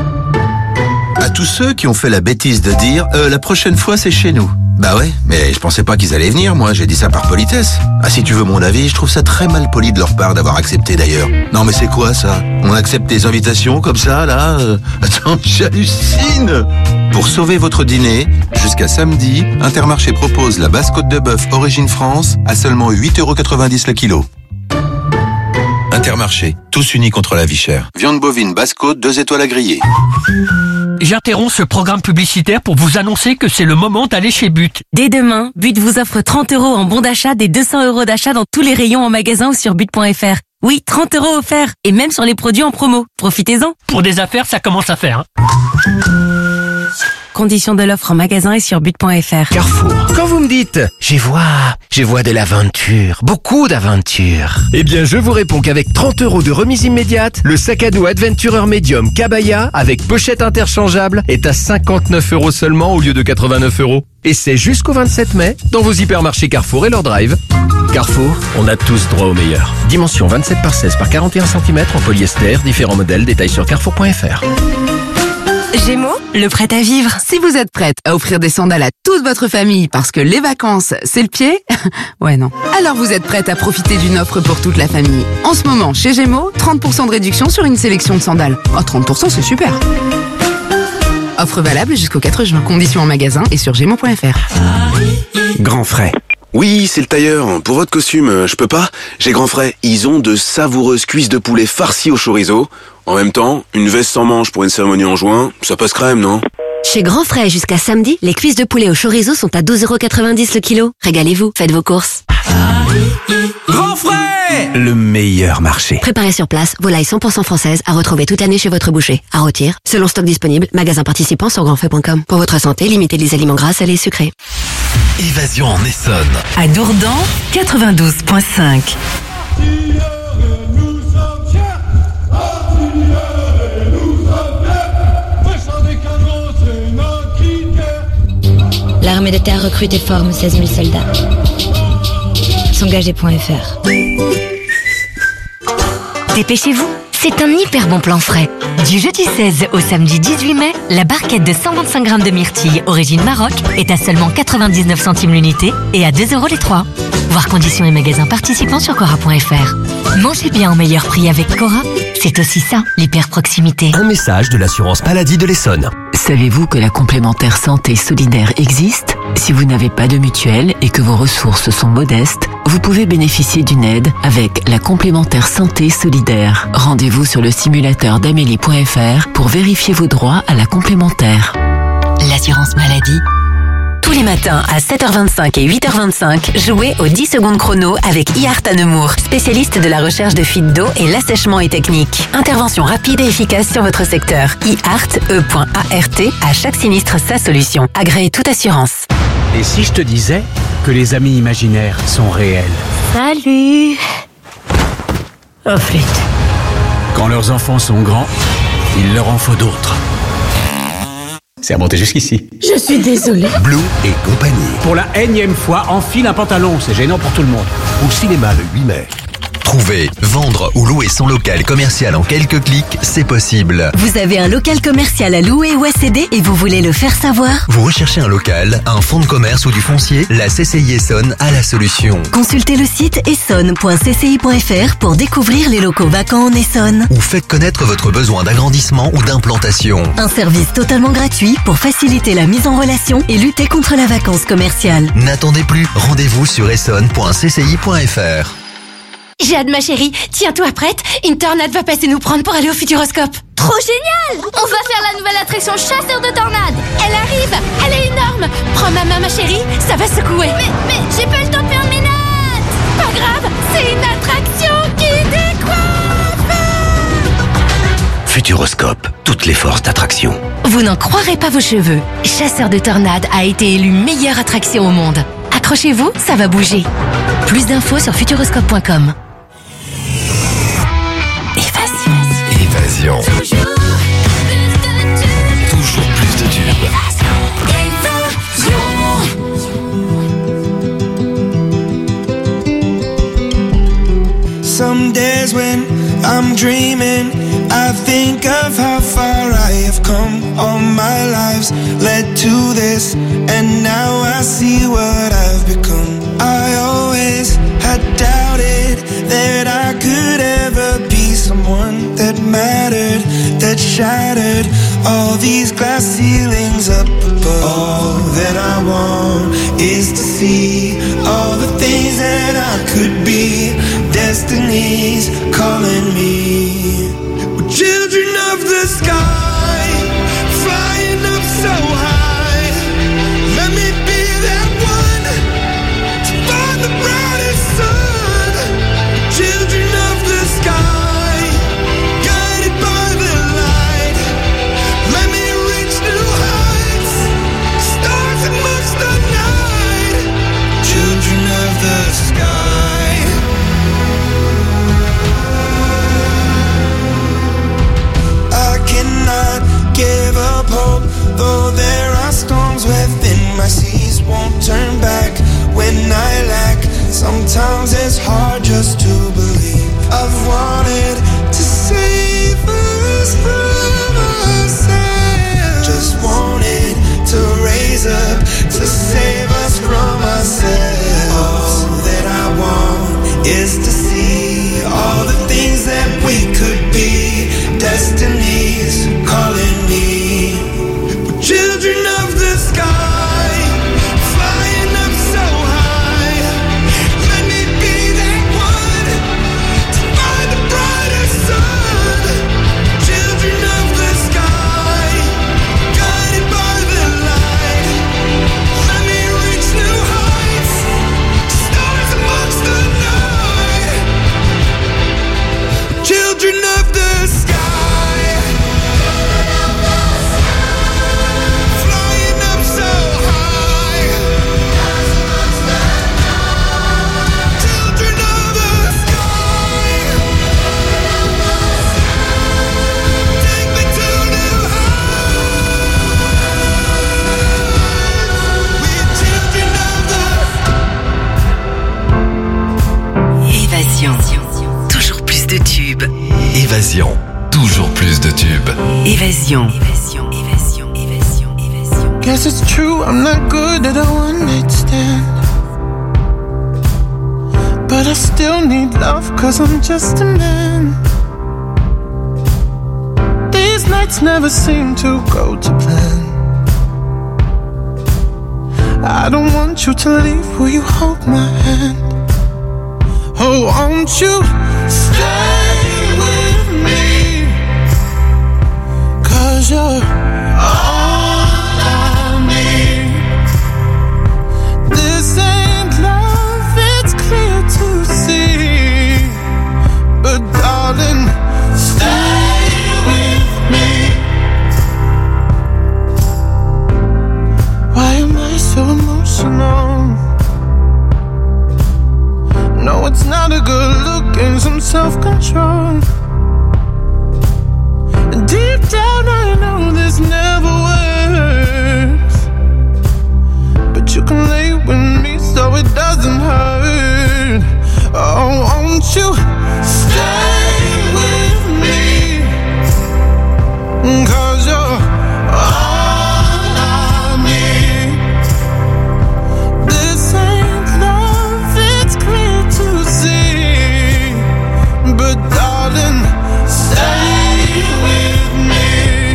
À tous ceux qui ont fait la bêtise de dire euh, la prochaine fois c'est chez nous. Bah ouais, mais je pensais pas qu'ils allaient venir, moi, j'ai dit ça par politesse. Ah, si tu veux mon avis, je trouve ça très mal poli de leur part d'avoir accepté d'ailleurs. Non mais c'est quoi ça? On accepte des invitations comme ça, là euh... Attends, j'hallucine. Pour sauver votre dîner, jusqu'à samedi, Intermarché propose la basse côte de bœuf Origine France à seulement huit euros quatre-vingt-dix le kilo. Intermarché, tous unis contre la vie chère. Viande bovine basse côte, deux étoiles à griller. J'interromps ce programme publicitaire pour vous annoncer que c'est le moment d'aller chez But. Dès demain, But vous offre trente euros en bon d'achat des deux cents euros d'achat dans tous les rayons en magasin ou sur but point f r. Oui, trente euros offerts et même sur les produits en promo. Profitez-en. Pour des affaires, ça commence à faire. Hein. Conditions de l'offre en magasin et sur but point f r. Carrefour. Quand vous me dites « J'y vois, j'y vois de l'aventure, beaucoup d'aventure », eh bien je vous réponds qu'avec trente euros de remise immédiate, le sac à dos Adventurer Medium Kabaya avec pochette interchangeable est à cinquante-neuf euros seulement au lieu de quatre-vingt-neuf euros. Et c'est jusqu'au vingt-sept mai dans vos hypermarchés Carrefour et leur drive. Carrefour, on a tous droit au meilleur. Dimension vingt-sept par seize par quarante et un centimètres en polyester, différents modèles, détails sur carrefour point f r. Gémeaux, le prêt à vivre. Si vous êtes prête à offrir des sandales à toute votre famille parce que les vacances, c'est le pied, ouais non. Alors vous êtes prête à profiter d'une offre pour toute la famille. En ce moment, chez Gémeaux, trente pour cent de réduction sur une sélection de sandales. Oh, trente pour cent, c'est super. Offre valable jusqu'au quatre juin. Conditions en magasin et sur gémeaux point f r. Grand Frais. Oui, c'est le tailleur. Pour votre costume, je peux pas? J'ai Grand Frais. Ils ont de savoureuses cuisses de poulet farcies au chorizo. En même temps, une veste sans manches pour une cérémonie en juin, ça passe crème, non? Chez Grand Frais, jusqu'à samedi, les cuisses de poulet au chorizo sont à douze euros quatre-vingt-dix le kilo. Régalez-vous, faites vos courses. Grand Frais, le meilleur marché. Préparez sur place, volailles cent pour cent françaises à retrouver toute l'année chez votre boucher. À rôtir, selon stock disponible, magasin participant sur grand frais point com. Pour votre santé, limitez les aliments gras, salés et sucrés. Évasion en Essonne. À Dourdan, quatre-vingt-douze virgule cinq. L'armée de terre recrute et forme seize mille soldats. S'engager point f r. Dépêchez-vous, c'est un hyper bon plan frais. Du jeudi seize au samedi dix-huit mai, la barquette de cent vingt-cinq grammes de myrtille origine Maroc est à seulement quatre-vingt-dix-neuf centimes l'unité et à deux euros les trois. Voir conditions et magasins participants sur cora point f r. Mangez bien au meilleur prix avec Cora, c'est aussi ça, l'hyper proximité. Un message de l'assurance maladie de l'Essonne. Savez-vous que la complémentaire santé solidaire existe? Si vous n'avez pas de mutuelle et que vos ressources sont modestes, vous pouvez bénéficier d'une aide avec la complémentaire santé solidaire. Rendez-vous sur le simulateur d'amélie point f r pour vérifier vos droits à la complémentaire. L'assurance maladie. Tous les matins à sept heures vingt-cinq et huit heures vingt-cinq, jouez au dix secondes chrono avec iArt à Nemours, spécialiste de la recherche de fuites d'eau et l'assèchement et technique. Intervention rapide et efficace sur votre secteur. iArt, E.art, à chaque sinistre sa solution. Agréé toute assurance. Et si je te disais que les amis imaginaires sont réels? Salut. Oh flûte. Quand leurs enfants sont grands, il leur en faut d'autres. C'est remonté jusqu'ici. Je suis désolée. Blue et compagnie. Pour la énième fois, enfile un pantalon, c'est gênant pour tout le monde. Au cinéma le huit mai. Trouver, vendre ou louer son local commercial en quelques clics, c'est possible. Vous avez un local commercial à louer ou à céder et vous voulez le faire savoir? Vous recherchez un local, un fonds de commerce ou du foncier? La C C I Essonne a la solution. Consultez le site essonne point c c i point f r pour découvrir les locaux vacants en Essonne. Ou faites connaître votre besoin d'agrandissement ou d'implantation. Un service totalement gratuit pour faciliter la mise en relation et lutter contre la vacance commerciale. N'attendez plus, rendez-vous sur essonne point c c i point f r. J'ai hâte ma chérie, tiens-toi prête, une tornade va passer nous prendre pour aller au Futuroscope. Trop génial! On va faire la nouvelle attraction chasseur de tornades. Elle arrive, elle est énorme. Prends ma main ma chérie, ça va secouer. Mais, mais, j'ai pas le temps de faire mes notes. Pas grave, c'est une attraction qui décoiffe. Futuroscope, toutes les forces d'attraction. Vous n'en croirez pas vos cheveux. Chasseur de tornades a été élu meilleure attraction au monde. Accrochez-vous, ça va bouger. Plus d'infos sur futuroscope point com. Évasion. Toujours, Toujours plus de tubes. Some days when I'm dreaming, I think of how far I have come. All my lives led to this, and now I see what I've become. I always had doubted that I could ever be someone that mattered, that shattered all these glass ceilings up above. All that I want is to see all the things that I could be. Destiny's calling me. We're children of the sky, flying up so high. Let me be that one to find the brightest sun. Children of the sky, guided by the light. Let me reach new heights, stars amongst the night. Children of the sky. I cannot give up hope, though there are storms within my seas. Won't turn back when I lack. Sometimes it's hard just to believe. I've wanted to save us from ourselves. Just wanted to raise up to save us from ourselves. All that I want is to see all the things that we could be. Destiny's calling me. We're children of the sky, flying up so high. Let me be that one to find the brightest sun. Children of the sky, guided by the light. Let me reach new heights, stars amongst the night. Children of the sky. Toujours plus de tubes. Évasion. Toujours plus de tubes. Évasion. Évasion. Évasion. Évasion. Évasion. Guess it's true, I'm not good at a one night stand. But I still need love, cause I'm just a man. These nights never seem to go to plan. I don't want you to leave, will you hold my hand? Oh, won't you stay with me? Cause you're all I need. control. And deep down I know this never works, but you can lay with me so it doesn't hurt. Oh, won't you stay with me? 'Cause you're all I need. This ain't love, it's clear to see, but darling, stay with me.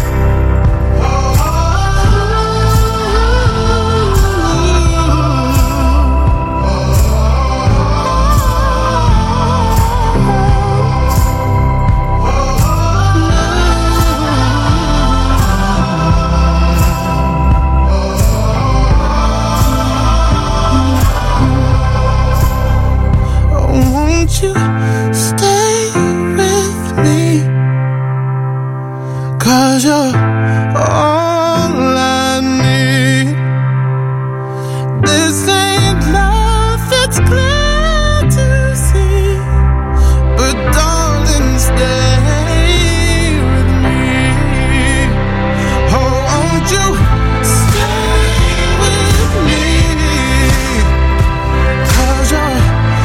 Won't you stay with me? 'Cause you're all I need. This ain't love, it's clear to see, but darling, stay with me. Oh, won't you stay with me? 'Cause you're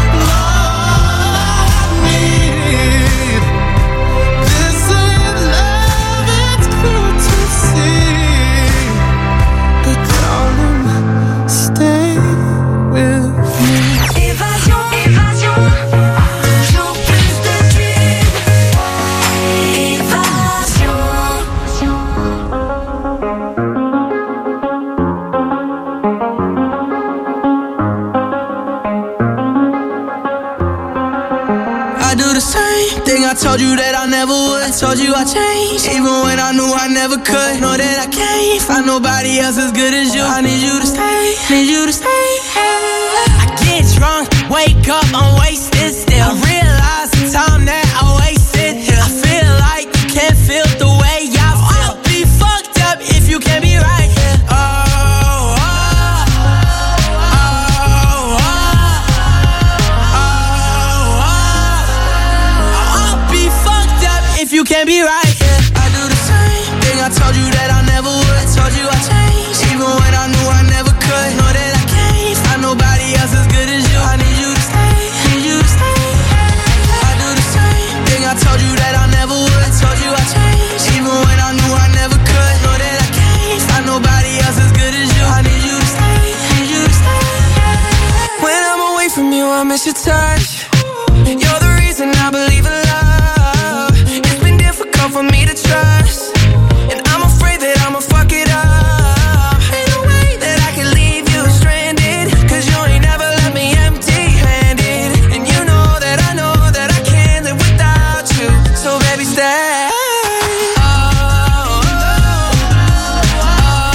I told you that I never would. I told you I changed, even when I knew I never could. Know that I can't find nobody else as good as you. I need you to stay, need you to stay. I get drunk, wake up, I'm wasted still. I realize the time that I wasted here. I feel like you can't feel the way I feel. I'll be fucked up if you can't be right here. Oh, oh, oh, oh, oh, oh, oh. I'll be fucked up if you can't be right here. I do the same thing I told you that I never would. I told you I changed, even when I knew I never could. Know that I can't find nobody else as good as you. I need you to stay, need you to stay. I do the same thing I told you that I never would. I told you I changed, even when I knew I never could. Know that I can't find nobody else as good as you. I need you to stay, need you to stay. When I'm away from you, I miss your touch. You're the reason I believe in love. It's been difficult for me to trust, and I'm afraid that I'ma fuck it up. Ain't no way that I can leave you stranded, 'cause you ain't never left me empty-handed. And you know that I know that I can't live without you. So baby, stay. Oh, oh, oh,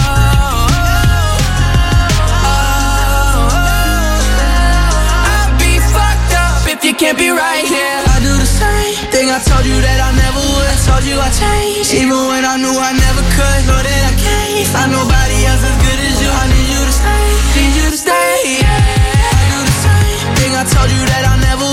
oh, oh. I'll be fucked up if you can't be right here. I do the same thing I told you that I never would. I told you I changed, even when I knew I never could. Know that I can't find nobody else as good as you. I need you to stay, need you to stay. I do the same thing I told you that I never would.